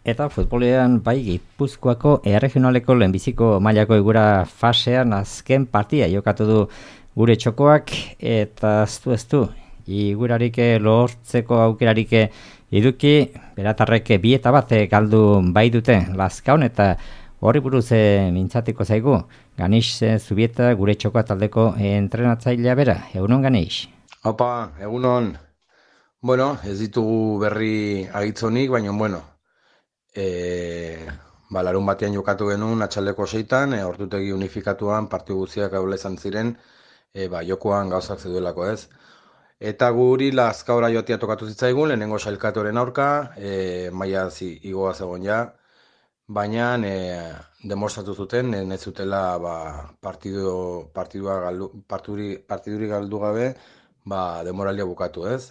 Eta futbolean bai Gipuzkoako erregionaleko lehenbiziko mailako egura fasean azken partia jokatu du gure txokoak eta ez du igurarik lortzeko aukerarik eduki beratarrek 2-1 galdu bai dute Lazkaon eta horri buruz mintzatiko zaigu Ganix Zubieta gure txokoa taldeko entrenatzailea bera. Egunon Ganix. Opa, egunon. Bueno, ez ditugu berri agitzonik, baina bueno, larun batean jokatu genuen atxaldeko 6-an, ordutegi unifikatuan partidu guztiak gaula izan ziren, jokoan gauzak zeduelako ez. Eta guri Lazkaora joatia tokatu zitzaigun, lehenengo sailkatoren aurka, maila igoa zegoen ja, baina demostratu zuten, ez zutela partiduri galdu gabe, demoralia bukatu ez.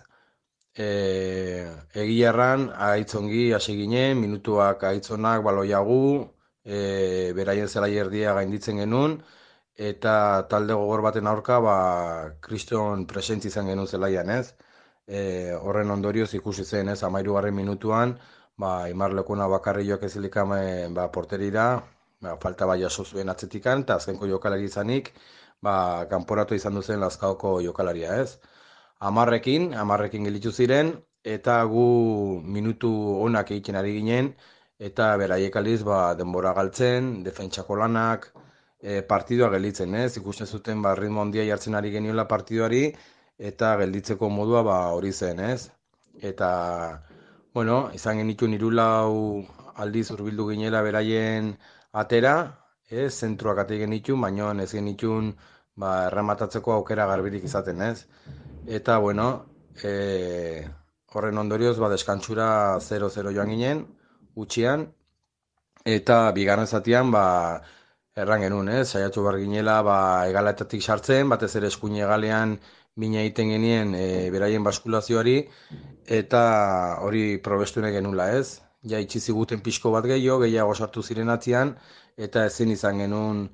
Egia erran, aitzongi hasi ginen, minutuak aitzonak baloiagu, beraien zela erdia gainditzen genuen, eta talde gogor baten aurka, kriston presentzi izan genuen zelaian ez. Horren ondorioz ikusi zen ez, 13. minutuan, Imarlekuna bakarri joak ezilikam porterira, falta jaso zuen atzetikan, eta azkenko jokalari izanik, kanporatu izan duzen Lazkaoko jokalaria ez. Hamarrekin gelditu ziren, eta gu minutu onak egiten ari ginen, eta beraiek aliz denbora galtzen, defentsako lanak, partidua gelditzen, ez? Ikusten zuten ritmo handia jartzen ari geniola partiduari, eta gelditzeko modua hori zen, ez? Eta, bueno, izan genitun 3-4 aldiz hurbildu ginela beraien atera, ez? Zentruak ate genitun, baina ez genitun errematatzeko aukera garbirik izaten, ez? Eta, bueno, horren ondorioz, deskantsura 0-0 joan ginen, utxian, eta bigarren zatian, erran genuen, saiatu behar ginela, egaletatik sartzen, batez ere eskuin egalean mina egiten genien beraien baskulazioari, eta hori probestu nahi genula, ez? Ja, itxizi guten pixko bat gehiago sartu ziren atzian, eta ezin izan genuen,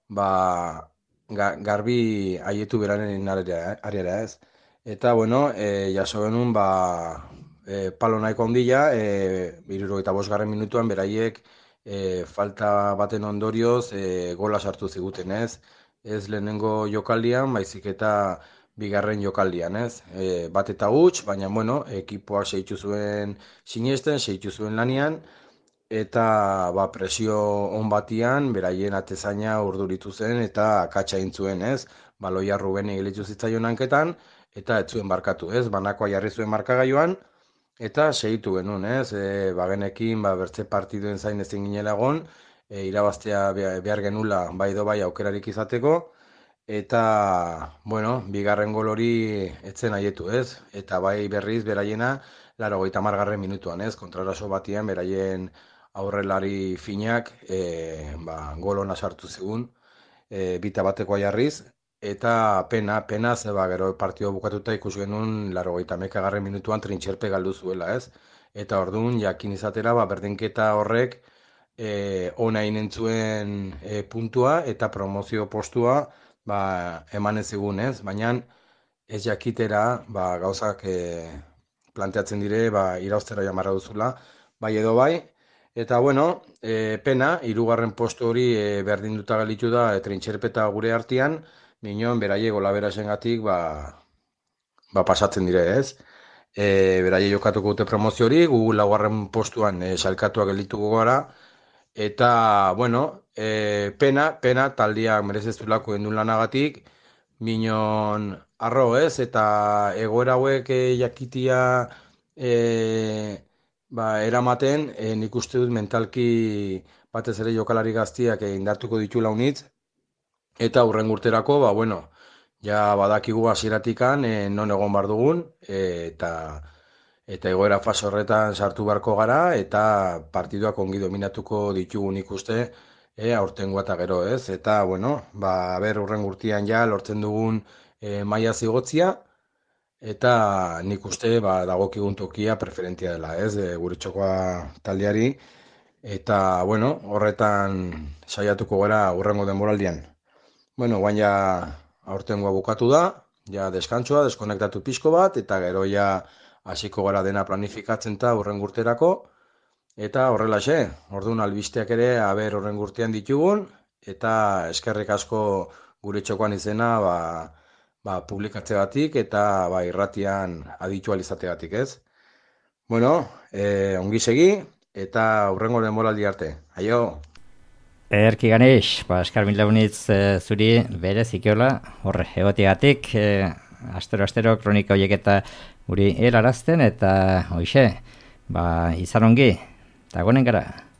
garbi haietu beraren ariara, ez? Eta, bueno, jaso genuen, palo nahiko handia, 75. Minutuan beraiek falta baten ondorioz gola sartu ziguten, ez? Ez lehenengo jokaldian, baizik eta bigarren jokaldian, ez? Bat eta huts, baina, bueno, ekipoak segitu zuen sinesten, segitu zuen lanian, eta presio on batian, beraien atezaina urduritu zen, eta akatsa zuen, ez? Baloia Rubeni gelitu zitzaion hanketan, eta ez zuen barkatu, ez? Banakoa jarri zuen markagailuan, eta segitu genuen, ez? Bagenekin, bertze partiduen zain ezin ginela egon, irabaztea behar genula bai edo bai aukerarik izateko, eta, bueno, bigarren gol hori etzen haietu, ez? Eta bai berriz beraiena, 80. Minutuan, ez? Kontraraso batian, beraien aurrelari finak, gol hona sartu zigun, 2-1 jarriz, eta pena, ze gero partidua bukatuta ikusi genuen 81. Minutuan trintxerpe galdu zuela, ez? Eta orduan, jakin izatera, berdinketa horrek ona inentzuen puntua eta promozio postua eman ez egun, ez? Baina ez jakitera gauzak planteatzen dire irauztera jamarra duzula, bai edo bai. Eta, bueno, pena, 3. postu hori berdinduta galitu da trintxerpeta gure artean, minon, beraie golaberasen gatik, pasatzen dire, ez? Beraie jokatuko dute promozio hori, gu 4. postuan salkatuak geldituko gara, eta, bueno, pena, taldiak merezezulako endun lanagatik, minon, arro, ez? Eta egoera hauek jakitia eramaten, nik uste dut mentalki batez ere jokalari gaztiak indartuko ditu launitz, eta hurren urterako, bueno, ja badakigu hasieratikan non egon bar dugun, eta egoera fase horretan sartu beharko gara, eta partiduak ongi dominatuko ditugun ikuste, aurtengoa eta gero, ez? Eta, bueno, hurren urtean ja lortzen dugun maila zigotzia, eta nik uste dagokigun tokia preferentia dela, ez? Gure txokoa taldeari, eta, bueno, horretan saiatuko gara hurrengo denboraldian. Bueno, guain ja aurtengoa bukatu da, ja deskantzua, deskonektatu pixko bat, eta gero ja hasiko gara dena planifikatzen eta hurren urterako, Eta horrelaxe, orduan albisteak ere aber horren gurtean ditugun, eta eskerrik asko gure txokoan izena publikatzeagatik eta irratian aditual izateagatik, ez? Bueno, ongi segi eta hurrengo denboraldi arte. Aio! Erki Ganeix, eskar mila unitz zuri bere zikiola, horre, egotiagatik, astero kronika horiek eta guri helarazten, eta hoxe, izan ongi, eta gonen gara.